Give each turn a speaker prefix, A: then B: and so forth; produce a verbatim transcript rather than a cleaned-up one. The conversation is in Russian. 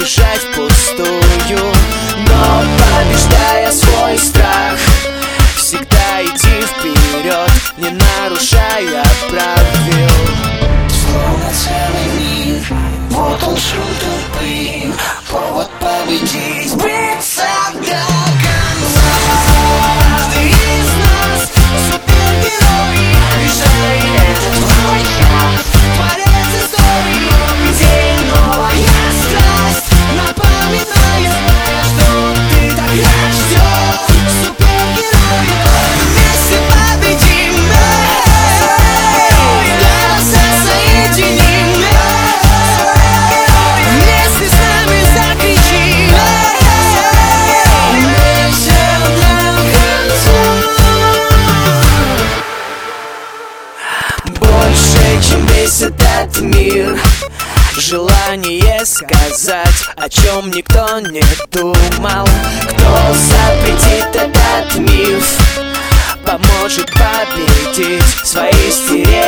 A: бежать впустую, но побеждая свой страх, всегда иди вперед, не нарушая правил.
B: Словно целый мир, вот он шум толпы, повод победить, биться до конца. Каждый из нас супергерой, решай этот твой час, творец истории, день новая страсть, напоминая, что ты так ждешь. Супергерои, вместе победим, голоса соединим, вместе с нами закричим, вместе до конца.
A: Больше, чем весь этот мир, желание сказать, о чем никто не думал. Кто запретит этот миф, поможет победить свои стереотипы.